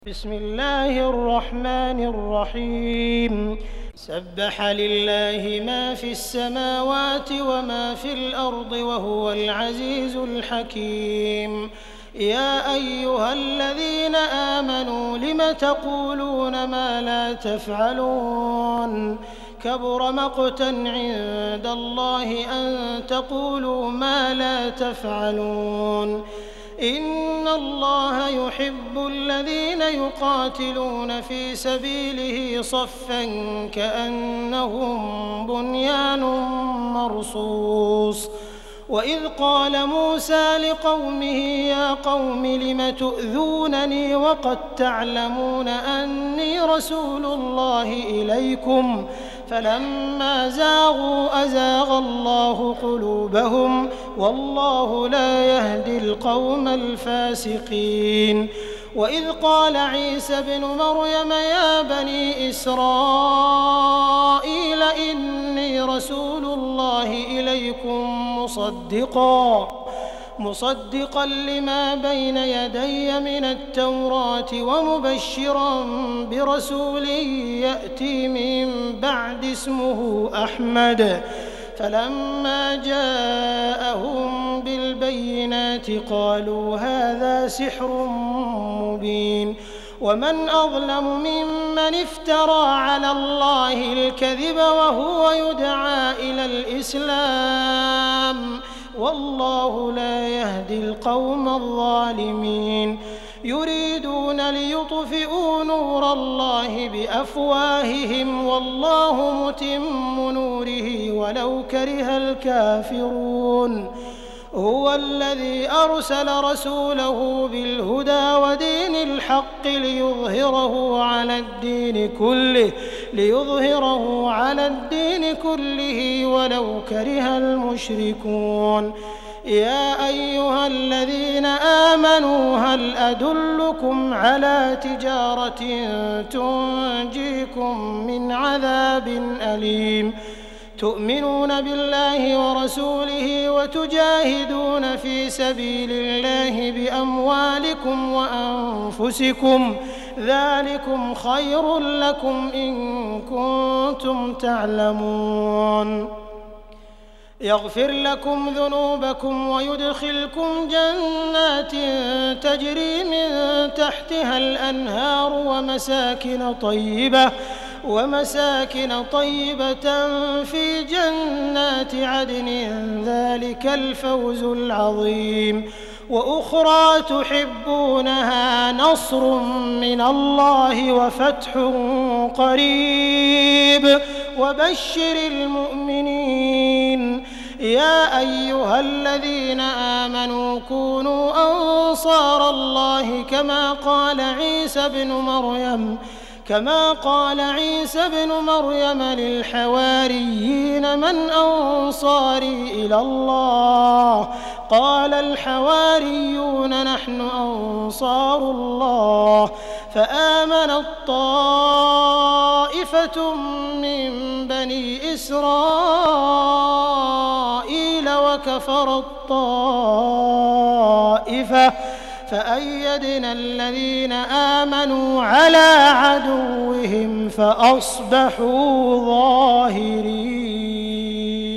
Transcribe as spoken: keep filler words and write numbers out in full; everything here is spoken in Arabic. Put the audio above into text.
بسم الله الرحمن الرحيم سبح لله ما في السماوات وما في الأرض وهو العزيز الحكيم يا أيها الذين آمنوا لم تقولون ما لا تفعلون كبر مقتا عند الله أن تقولوا ما لا تفعلون إن الله يحب الذين يقاتلون في سبيله صفا كأنهم بنيان مرصوص وإذ قال موسى لقومه يا قوم لم تؤذونني وقد تعلمون أني رسول الله إليكم فلما زاغوا أزاغ الله قلوبهم والله لا يهدي القوم الفاسقين وإذ قال عيسى ابن مريم يا بني إسرائيل إني رسول الله إليكم مصدقا مصدقا لما بين يدي من التوراة ومبشرا برسول يأتي من بعد اسمه أحمد فلما جاءهم بالبينات قالوا هذا سحر مبين ومن أظلم ممن افترى على الله الكذب وهو يدعى إلى الإسلام والله لا يهدي القوم الظالمين يريدون ليطفئوا نور الله بأفواههم والله متم نوره ولو كره الكافرون هو الذي أرسل رسوله بالهدى ودين الحق ليظهره على الدين كله ليظهره على الدين كله ولو كره المشركون يا أيها الذين آمنوا هل أدلكم على تجارة تنجيكم من عذاب أليم تؤمنون بالله ورسوله وتجاهدون في سبيل الله بأموالكم وأنفسكم ذلكم خير لكم إن كنتم تعلمون يغفر لكم ذنوبكم ويدخلكم جنات تجري من تحتها الأنهار ومساكن طيبة ومساكن طيبة في جنات عدن ذلك الفوز العظيم وأخرى تحبونها نصر من الله وفتح قريب وبشر المؤمنين يا أيها الذين آمنوا كونوا أنصار الله كما قال عيسى ابن مريم كما قال عيسى ابن مريم للحواريين من أنصاري إلى الله قال الحواريون نحن أنصار الله فآمنت طائفة من بني إسرائيل وكفرت طائفة فأيدنا الذين آمنوا على عدوهم فأصبحوا ظاهرين.